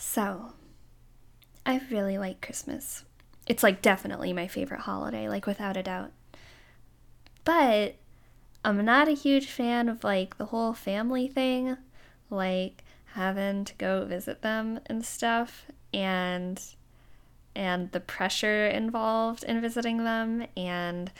So, I really like Christmas. It's like definitely my favorite holiday, like without a doubt. But I'm not a huge fan of like the whole family thing, like having to go visit them and stuff, and the pressure involved in visiting them, and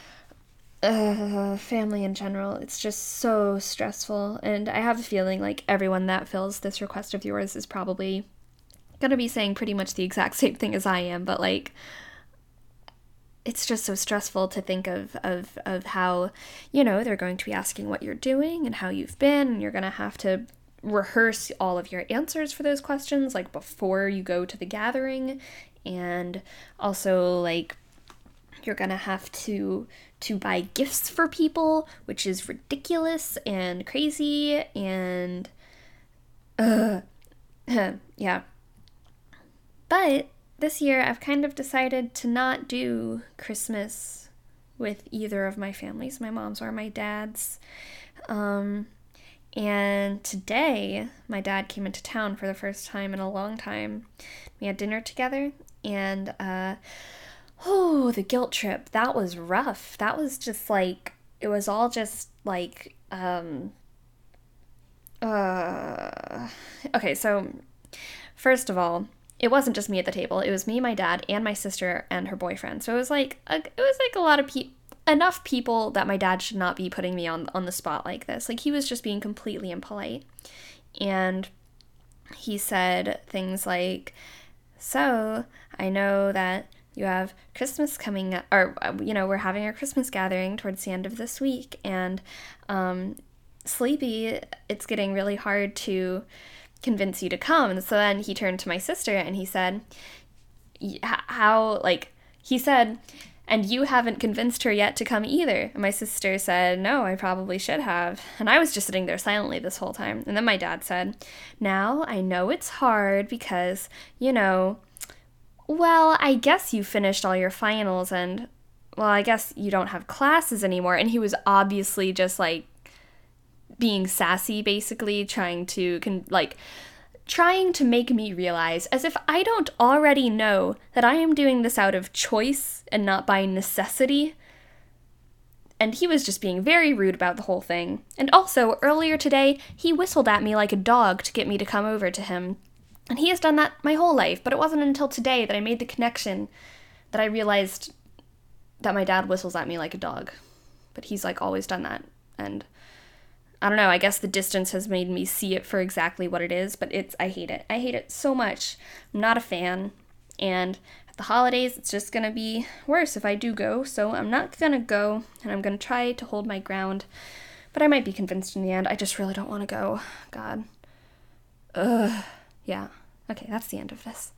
family in general. It's just so stressful, and I have a feeling like everyone that fills this request of yours is probably gonna be saying pretty much the exact same thing as I am, but like it's just so stressful to think of how, they're going to be asking what you're doing and how you've been, and you're gonna have to rehearse all of your answers for those questions like before you go to the gathering, and also like you're gonna have to buy gifts for people, which is ridiculous and crazy, and yeah. But this year I've kind of decided to not do Christmas with either of my families, my mom's or my dad's. And today my dad came into town for the first time in a long time. We had dinner together, and the guilt trip, that was rough. That was just like, it was all just like okay, so first of all, it wasn't just me at the table. It was me, my dad, and my sister and her boyfriend. So it was like a lot of enough people that my dad should not be putting me on the spot like this. Like, he was just being completely impolite. And he said things like, "So, I know that you have Christmas coming up, or, we're having our Christmas gathering towards the end of this week, and Sleepy, it's getting really hard to convince you to come." And so then he turned to my sister and he said, he said, "And you haven't convinced her yet to come either." And my sister said, "No, I probably should have." And I was just sitting there silently this whole time. And then my dad said, "Now, I know it's hard because, well, I guess you finished all your finals, and, well, I guess you don't have classes anymore." And he was obviously just like being sassy, basically trying to make me realize, as if I don't already know that I am doing this out of choice and not by necessity. And he was just being very rude about the whole thing. And also, earlier today, he whistled at me like a dog to get me to come over to him. And he has done that my whole life, but it wasn't until today that I made the connection that I realized that my dad whistles at me like a dog. But he's like always done that. And I don't know, I guess the distance has made me see it for exactly what it is, but I hate it. I hate it so much. I'm not a fan. And at the holidays, it's just gonna be worse if I do go, so I'm not gonna go, and I'm gonna try to hold my ground. But I might be convinced in the end. I just really don't want to go. God. Ugh. Yeah. Okay, that's the end of this.